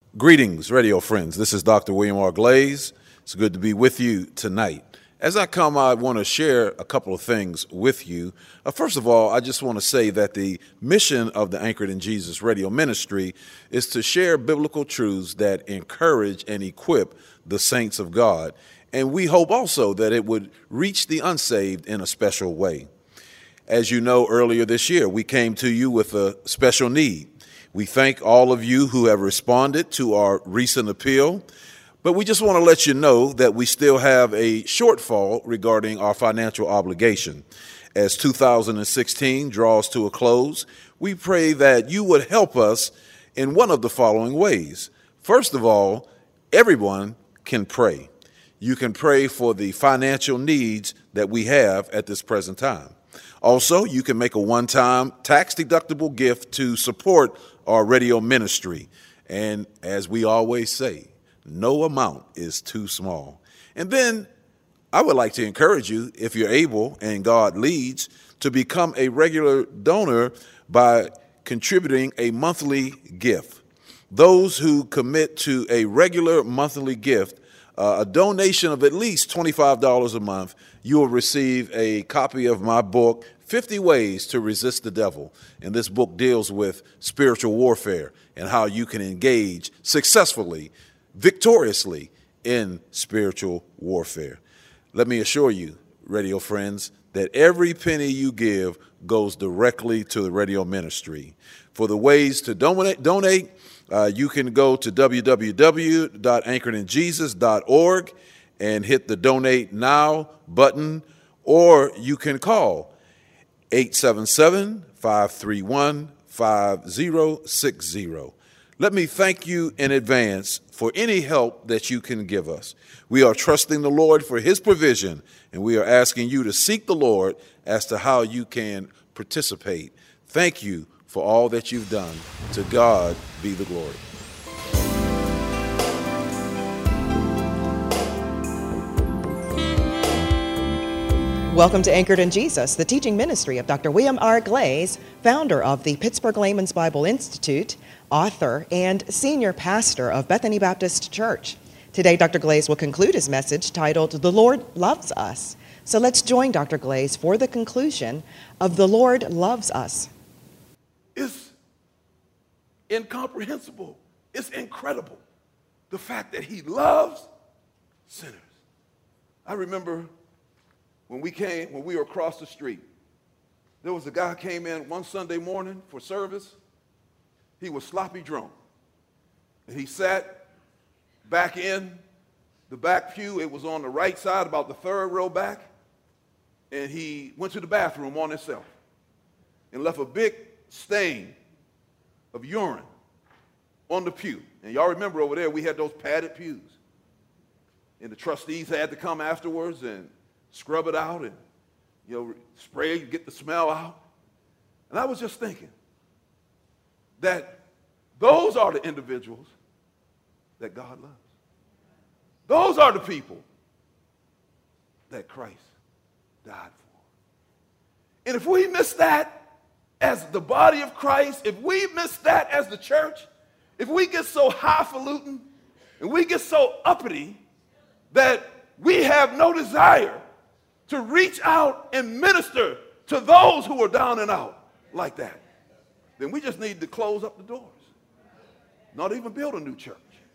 Greetings, radio friends. This is Dr. William R. Glaze. It's good to be with you tonight. As I come, I want to share a couple of things with you. First of all, I just want to say that the mission of the Anchored in Jesus radio ministry is to share biblical truths that encourage and equip the saints of God. And we hope also that it would reach the unsaved in a special way. As you know, earlier this year, we came to you with a special need. We thank all of you who have responded to our recent appeal, but we just want to let you know that we still have a shortfall regarding our financial obligation. As 2016 draws to a close, we pray that you would help us in one of the following ways. First of all, everyone can pray. You can pray for the financial needs that we have at this present time. Also, you can make a one-time tax-deductible gift to support our radio ministry. And as we always say, no amount is too small. And then I would like to encourage you, if you're able and God leads, to become a regular donor by contributing a monthly gift. Those who commit to a regular monthly gift, a donation of at least $25 a month, you will receive a copy of my book, 50 Ways to Resist the Devil. And this book deals with spiritual warfare and how you can engage successfully, victoriously in spiritual warfare. Let me assure you, radio friends, that every penny you give goes directly to the radio ministry. For the ways to donate, you can go to www.anchoredinjesus.org and hit the Donate Now button, or you can call 877-531-5060. Let me thank you in advance for any help that you can give us. We are trusting the Lord for his provision, and we are asking you to seek the Lord as to how you can participate. Thank you for all that you've done. To God be the glory. Welcome to Anchored in Jesus, the teaching ministry of Dr. William R. Glaze, founder of the Pittsburgh Layman's Bible Institute, author, and senior pastor of Bethany Baptist Church. Today, Dr. Glaze will conclude his message titled, The Lord Loves Us. So let's join Dr. Glaze for the conclusion of The Lord Loves Us. It's incomprehensible. It's incredible. The fact that he loves sinners. I remember when we were across the street, there was a guy came in one Sunday morning for service. He was sloppy drunk. And he sat back in the back pew. It was on the right side, about the third row back. And he went to the bathroom on himself and left a big stain of urine on the pew. And y'all remember over there, we had those padded pews. And the trustees had to come afterwards and scrub it out and, spray, get the smell out. And I was just thinking that those are the individuals that God loves. Those are the people that Christ died for. And if we miss that as the body of Christ, if we miss that as the church, if we get so highfalutin and we get so uppity that we have no desire to reach out and minister to those who are down and out like that, then we just need to close up the doors. Not even build a new church.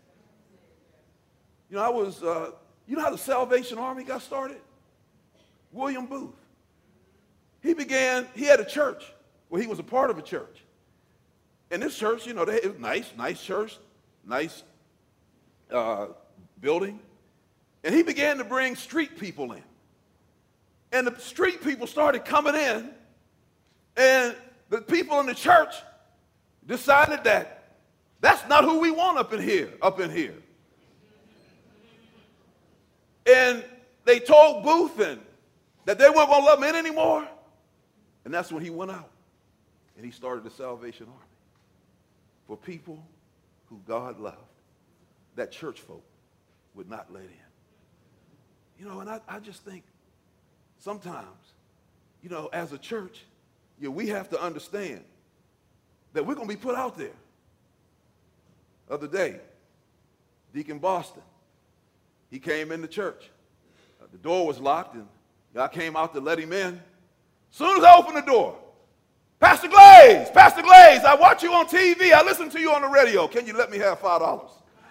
You know how the Salvation Army got started? William Booth. He had a church. Well, he was a part of a church. And this church, it was nice church, nice building. And he began to bring street people in. And the street people started coming in, and the people in the church decided that that's not who we want up in here. And they told Booth that they weren't going to let him in anymore. And that's when he went out, and he started the Salvation Army for people who God loved, that church folk would not let in. And I just think, sometimes, as a church, we have to understand that we're going to be put out there. The other day, Deacon Boston. He came in the church. The door was locked, and I came out to let him in. As soon as I opened the door, Pastor Glaze, I watch you on TV. I listen to you on the radio. Can you let me have $5?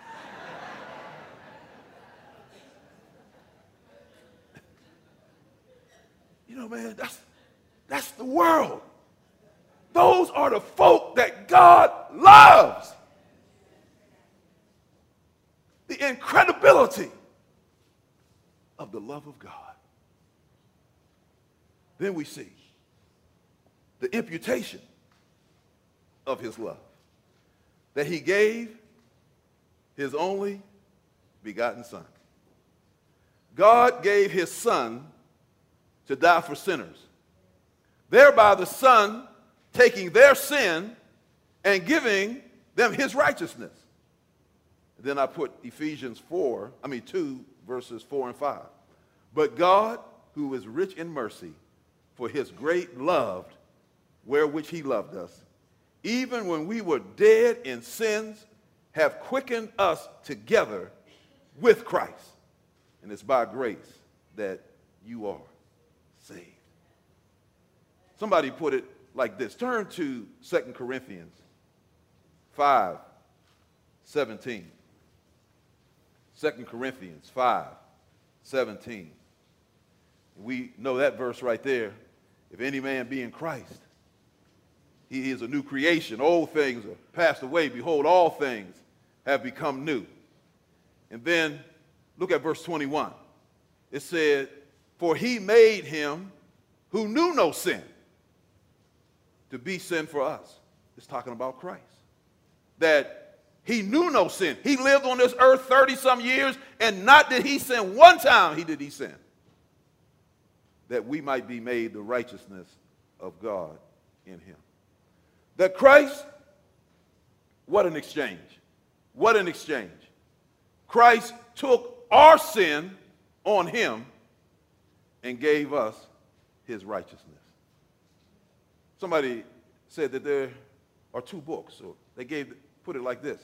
You know, man, that's the world. Those are the folk that God loves. The incredibility of the love of God. Then we see the imputation of his love, that he gave his only begotten son. God gave his son to die for sinners, thereby the son taking their sin and giving them his righteousness. Then I put Ephesians 2, verses 4 and 5. But God, who is rich in mercy, for his great love, wherewith he loved us, even when we were dead in sins, have quickened us together with Christ. And it's by grace that you are saved. Somebody put it like this. Turn to 2 Corinthians 5:17. 2 Corinthians 5:17. We know that verse right there. If any man be in Christ, he is a new creation. Old things are passed away. Behold, all things have become new. And then look at verse 21. It said, for he made him who knew no sin to be sin for us. It's talking about Christ. That he knew no sin. He lived on this earth 30-some years, and not did he sin one time did he sin. That we might be made the righteousness of God in him. That Christ, what an exchange. What an exchange. Christ took our sin on him and gave us his righteousness. Somebody said that there are two books, so they put it like this.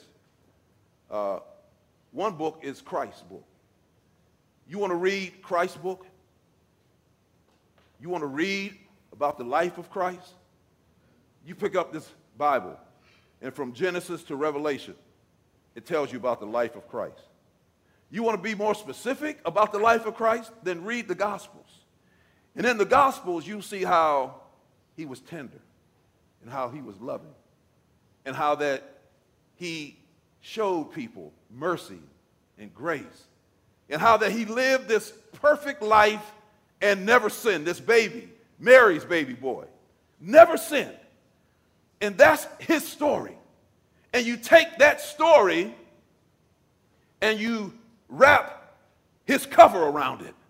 One book is Christ's book. You want to read Christ's book? You want to read about the life of Christ? You pick up this Bible, and from Genesis to Revelation, it tells you about the life of Christ. You want to be more specific about the life of Christ? Then read the Gospels. And in the Gospels, you see how he was tender, and how he was loving, and how that he showed people mercy and grace, and how that he lived this perfect life and never sinned. This baby, Mary's baby boy, never sinned. And that's his story. And you take that story and you wrap his cover around it.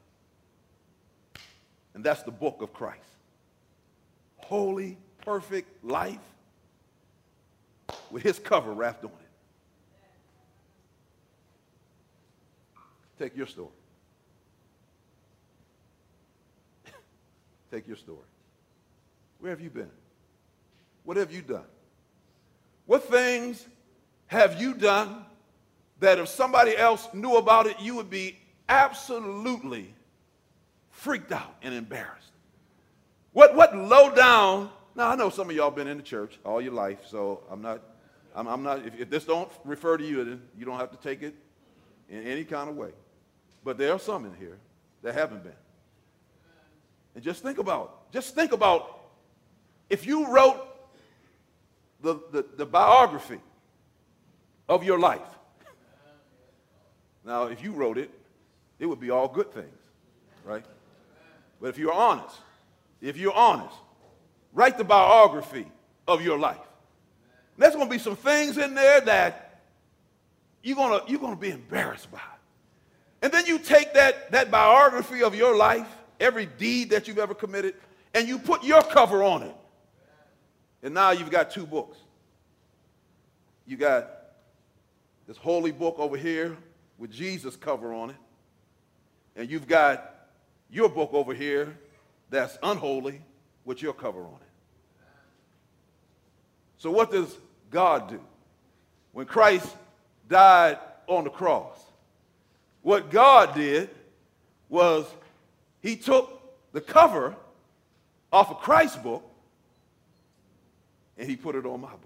And that's the book of Christ. Holy, perfect life with his cover wrapped on it. Take your story. Take your story. Where have you been? What have you done? What things have you done that if somebody else knew about it, you would be absolutely freaked out and embarrassed? What low down? Now, I know some of y'all been in the church all your life, so I'm not, if this don't refer to you, then you don't have to take it in any kind of way. But there are some in here that haven't been. And just think about if you wrote the biography of your life. Now, if you wrote it, it would be all good things, right? But if you're honest, write the biography of your life. And there's going to be some things in there that you're going to be embarrassed by. And then you take that biography of your life, every deed that you've ever committed, and you put your cover on it. And now you've got two books. You got this holy book over here with Jesus' cover on it. And you've got your book over here that's unholy with your cover on it. So what does God do? When Christ died on the cross. What God did was he took the cover off of Christ's book and he put it on my book.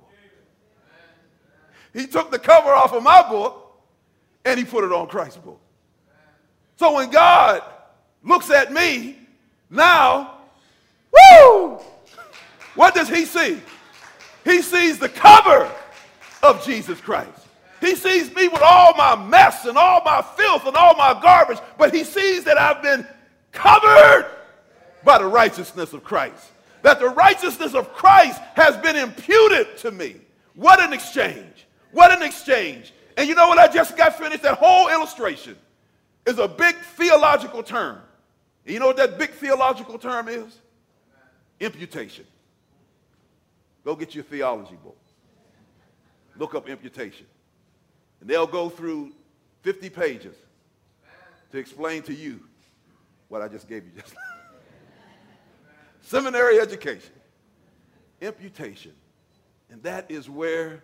He took the cover off of my book and he put it on Christ's book. So when God looks at me now, woo! What does he see? He sees the cover of Jesus Christ. He sees me with all my mess and all my filth and all my garbage, but he sees that I've been covered by the righteousness of Christ. That the righteousness of Christ has been imputed to me. What an exchange. What an exchange. And you know what I just got finished? That whole illustration is a big theological term. And you know what that big theological term is? Imputation. Go get your theology book. Look up imputation. And they'll go through 50 pages to explain to you what I just gave you just now. Seminary education. Imputation. And that is where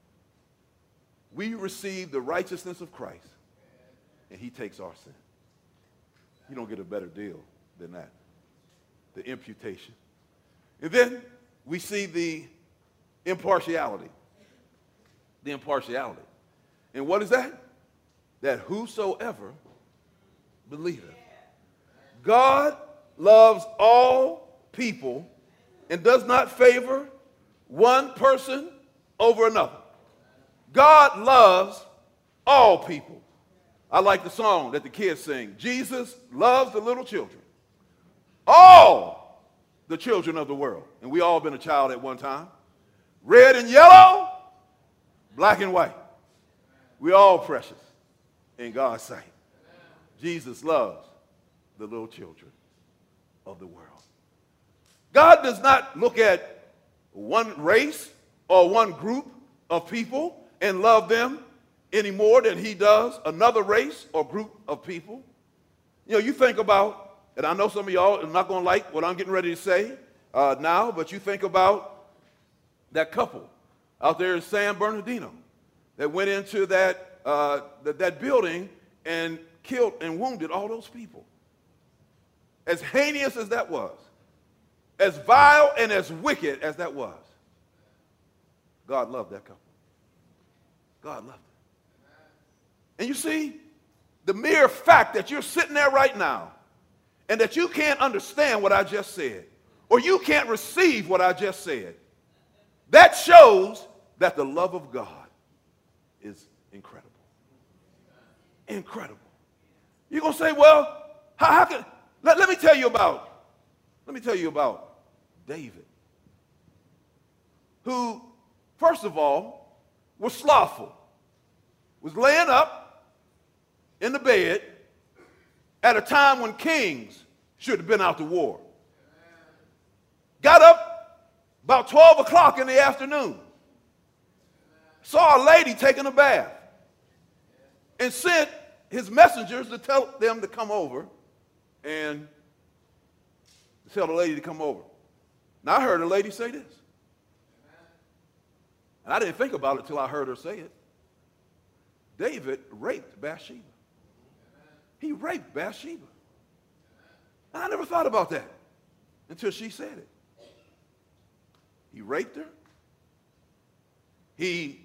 we receive the righteousness of Christ and he takes our sin. You don't get a better deal than that. The imputation. And then we see the impartiality. The impartiality. And what is that? That whosoever believeth. God loves all people and does not favor one person over another. God loves all people. I like the song that the kids sing. Jesus loves the little children. All the children of the world. And we all been a child at one time. Red and yellow, black and white. We all precious in God's sight. Jesus loves the little children of the world. God does not look at one race or one group of people and love them any more than he does another race or group of people. You know, you think about, and I know some of y'all are not going to like what I'm getting ready to say now, but you think about that couple out there in San Bernardino that went into that building and killed and wounded all those people. As heinous as that was, as vile and as wicked as that was, God loved that couple. God loved it. And you see, the mere fact that you're sitting there right now and that you can't understand what I just said, or you can't receive what I just said, that shows that the love of God is incredible. Incredible. You're going to say, well, how can, let me tell you about David, who, first of all, was slothful, was laying up in the bed at a time when kings should have been out to war. Got up about 12 o'clock in the afternoon, saw a lady taking a bath, and sent his messengers to tell them to come over and tell the lady to come over. Now, I heard a lady say this. And I didn't think about it until I heard her say it. David raped Bathsheba. He raped Bathsheba. And I never thought about that until she said it. He raped her. He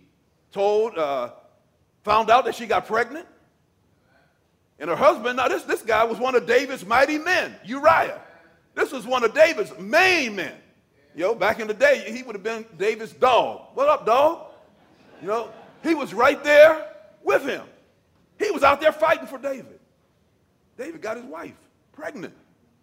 found out that she got pregnant. And her husband, now this guy was one of David's mighty men, Uriah. This was one of David's main men. You know, back in the day, he would have been David's dog. What up, dog? You know, he was right there with him. He was out there fighting for David. David got his wife pregnant.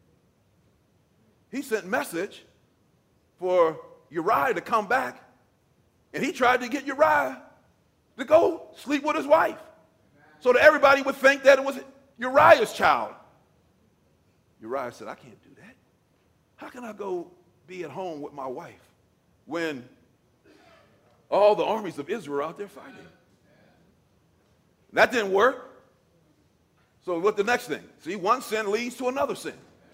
He sent message for Uriah to come back, and he tried to get Uriah to go sleep with his wife so that everybody would think that it was Uriah's child. Uriah said, I can't do that. How can I go be at home with my wife when all the armies of Israel are out there fighting? That didn't work. So what's the next thing? See, one sin leads to another sin.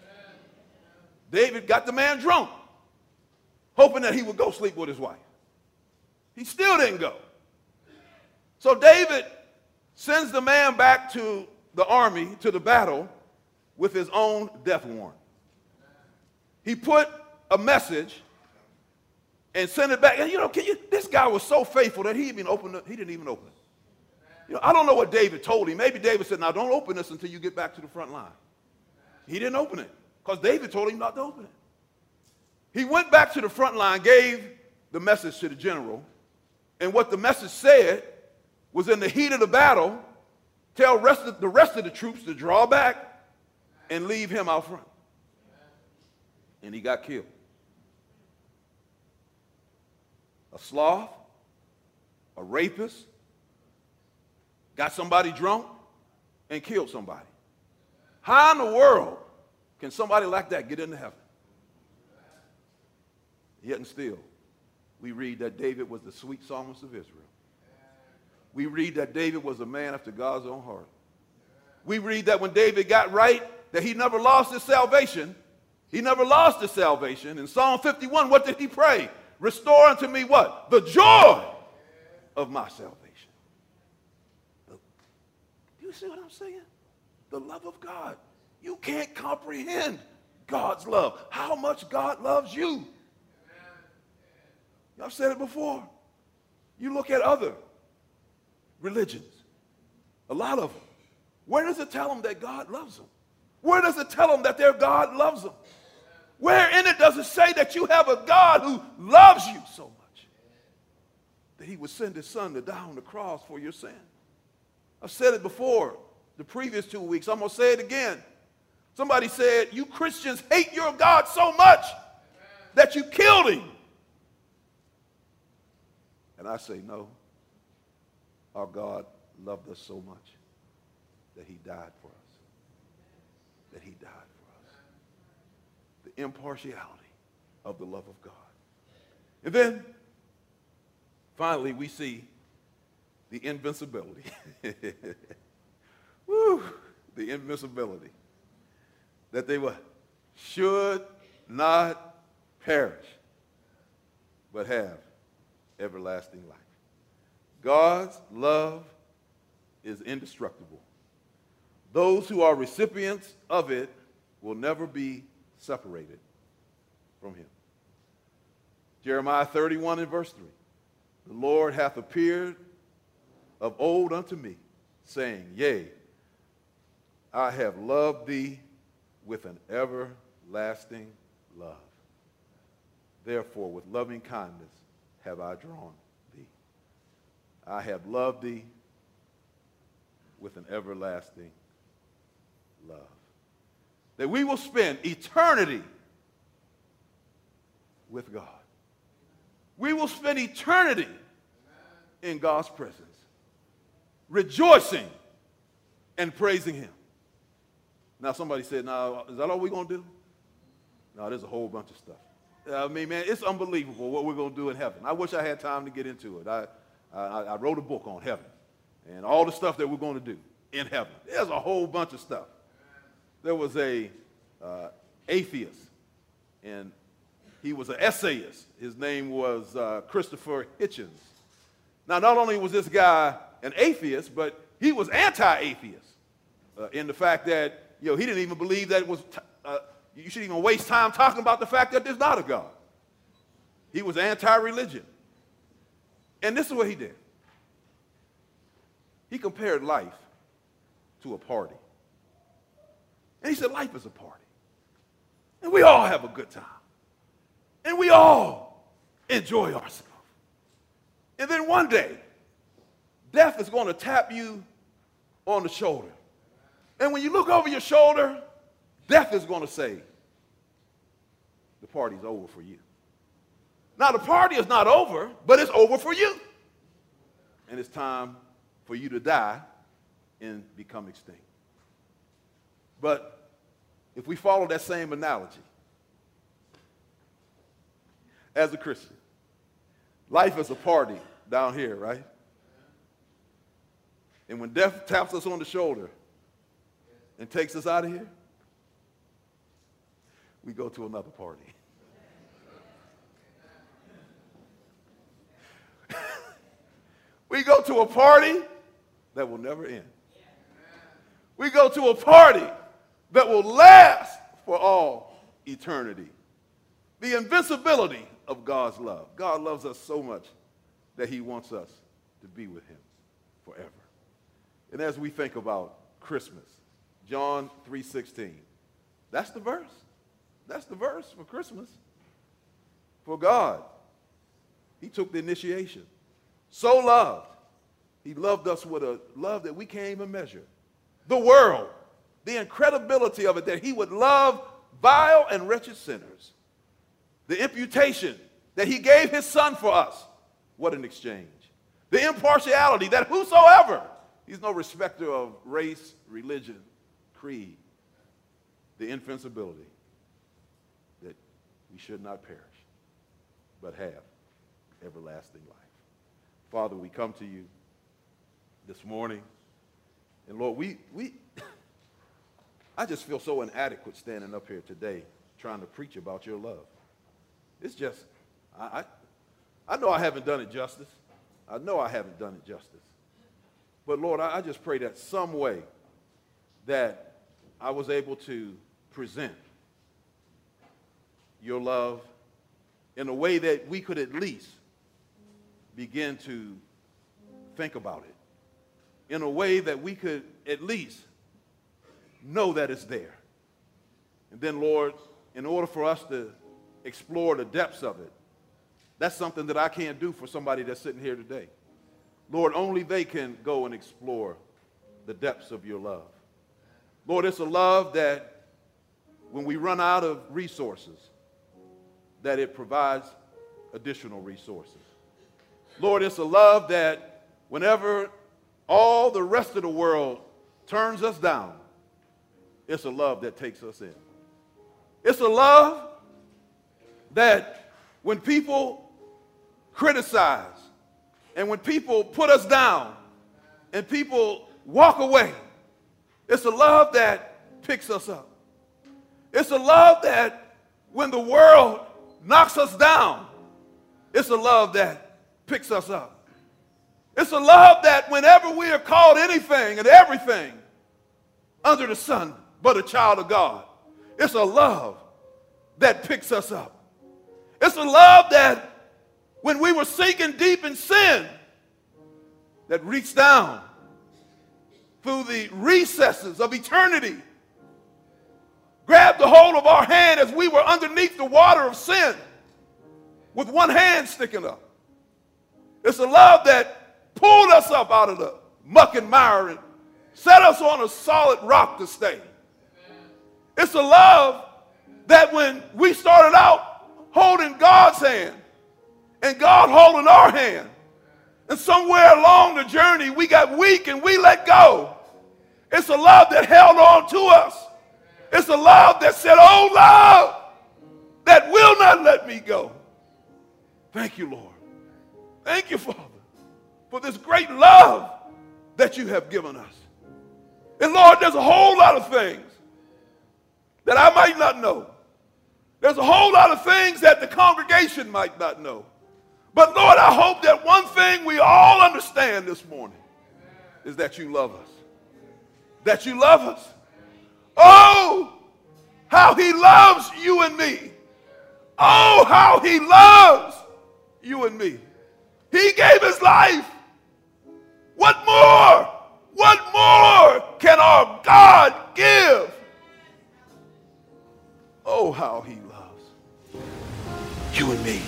David got the man drunk, hoping that he would go sleep with his wife. He still didn't go. So David sends the man back to the army, to the battle, with his own death warrant. He put a message and sent it back. And this guy was so faithful that he didn't even open it. I don't know what David told him. Maybe David said, now don't open this until you get back to the front line. He didn't open it because David told him not to open it. He went back to the front line, gave the message to the general, and what the message said was, in the heat of the battle, tell the rest of the troops to draw back and leave him out front. And he got killed. A sloth, a rapist, got somebody drunk and killed somebody. How in the world can somebody like that get into heaven? Yet and still, we read that David was the sweet psalmist of Israel. We read that David was a man after God's own heart. We read that when David got right, that he never lost his salvation. He never lost his salvation. In Psalm 51, what did he pray? Restore unto me what? The joy of my salvation. Do you see what I'm saying? The love of God. You can't comprehend God's love. How much God loves you. I've said it before. You look at other religions, a lot of them. Where does it tell them that God loves them? Where does it tell them that their God loves them? Where in it does it say that you have a God who loves you so much that he would send his son to die on the cross for your sin? I've said it before the previous 2 weeks. I'm going to say it again. Somebody said, you Christians hate your God so much that you killed him. And I say, no. Our God loved us so much that he died for us. That he died for us. The impartiality of the love of God. And then, finally, we see the invincibility. Woo! The invincibility. That they what? Should not perish, but have everlasting life. God's love is indestructible. Those who are recipients of it will never be separated from him. Jeremiah 31 and verse 3. The Lord hath appeared of old unto me, saying, yea, I have loved thee with an everlasting love. Therefore, with loving kindness have I drawn thee. I have loved thee with an everlasting love. That we will spend eternity with God. We will spend eternity in God's presence, rejoicing and praising him. Now somebody said, now, is that all we're going to do? No, there's a whole bunch of stuff. I mean, man, it's unbelievable what we're going to do in heaven. I wish I had time to get into it. I wrote a book on heaven and all the stuff that we're going to do in heaven. There's a whole bunch of stuff. There was a atheist, and he was an essayist. His name was Christopher Hitchens. Now, not only was this guy an atheist, but he was anti-atheist in the fact that, he didn't even believe that it was you shouldn't even waste time talking about the fact that there's not a God. He was anti-religion. And this is what he did. He compared life to a party. And he said, life is a party. And we all have a good time. And we all enjoy ourselves. And then one day, death is going to tap you on the shoulder. And when you look over your shoulder, death is going to say, the party's over for you. Now, the party is not over, but it's over for you. And it's time for you to die and become extinct. But if we follow that same analogy, as a Christian, life is a party down here, right? And when death taps us on the shoulder and takes us out of here, we go to another party. We go to a party that will never end. We go to a party that will last for all eternity. The invincibility of God's love. God loves us so much that he wants us to be with him forever. And as we think about Christmas, John 3:16, that's the verse. That's the verse for Christmas. For God, he took the initiation. So loved. He loved us with a love that we can't even measure. The world, the incredibility of it, that he would love vile and wretched sinners. The imputation that he gave his son for us. What an exchange. The impartiality that whosoever, he's no respecter of race, religion, creed. The invincibility that we should not perish, but have everlasting life. Father, we come to you this morning, and Lord, I just feel so inadequate standing up here today trying to preach about your love. It's just, I know I haven't done it justice. I know I haven't done it justice. But Lord, I just pray that some way that I was able to present your love in a way that we could at least begin to think about it, in a way that we could at least know that it's there. And then, Lord, in order for us to explore the depths of it, that's something that I can't do for somebody that's sitting here today. Lord, only they can go and explore the depths of your love. Lord, it's a love that when we run out of resources, that it provides additional resources. Lord, it's a love that whenever all the rest of the world turns us down, it's a love that takes us in. It's a love that when people criticize and when people put us down and people walk away, it's a love that picks us up. It's a love that when the world knocks us down, it's a love that picks us up. It's a love that whenever we are called anything and everything under the sun but a child of God, it's a love that picks us up. It's a love that when we were sinking deep in sin, that reached down through the recesses of eternity, grabbed the hold of our hand as we were underneath the water of sin with one hand sticking up. It's a love that pulled us up out of the muck and mire and set us on a solid rock to stay. It's a love that when we started out holding God's hand and God holding our hand, and somewhere along the journey we got weak and we let go, it's a love that held on to us. It's a love that said, oh, love, that will not let me go. Thank you, Lord. Thank you, Father, for this great love that you have given us. And Lord, there's a whole lot of things that I might not know. There's a whole lot of things that the congregation might not know. But Lord, I hope that one thing we all understand this morning is that you love us. That you love us. Oh, how he loves you and me. Oh, how he loves you and me. He gave his life. What more? What more can our God give? Oh, how he loves you and me.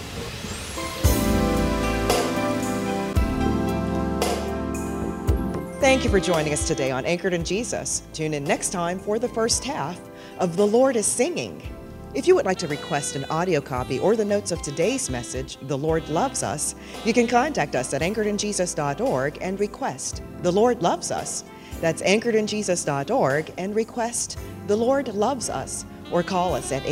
Thank you for joining us today on Anchored in Jesus. Tune in next time for the first half of The Lord is Singing. If you would like to request an audio copy or the notes of today's message, The Lord Loves Us, you can contact us at anchoredinjesus.org and request The Lord Loves Us. That's anchoredinjesus.org and request The Lord Loves Us, or call us at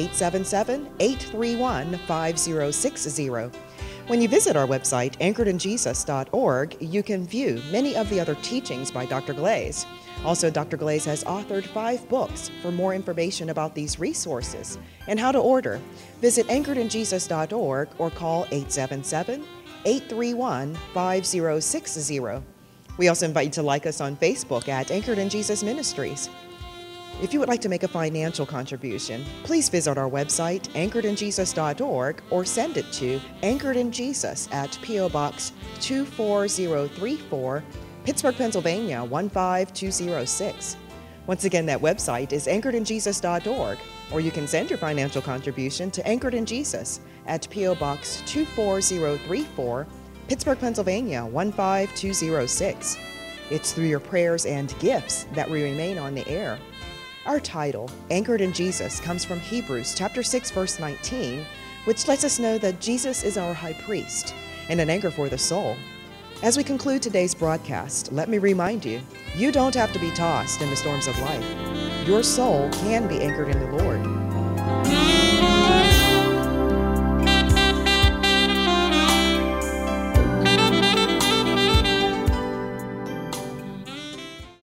877-831-5060. When you visit our website, anchoredinjesus.org, you can view many of the other teachings by Dr. Glaze. Also, Dr. Glaze has authored 5 books. For more information about these resources and how to order, visit anchoredinjesus.org or call 877-831-5060. We also invite you to like us on Facebook at Anchored in Jesus Ministries. If you would like to make a financial contribution, please visit our website, anchoredinjesus.org, or send it to Anchored in Jesus at P.O. Box 24034, Pittsburgh, Pennsylvania 15206. Once again, that website is anchoredinjesus.org, or you can send your financial contribution to Anchored in Jesus at P.O. Box 24034, Pittsburgh, Pennsylvania 15206. It's through your prayers and gifts that we remain on the air. Our title, Anchored in Jesus, comes from Hebrews chapter 6, verse 19, which lets us know that Jesus is our high priest and an anchor for the soul. As we conclude today's broadcast, let me remind you, you don't have to be tossed in the storms of life. Your soul can be anchored in the Lord.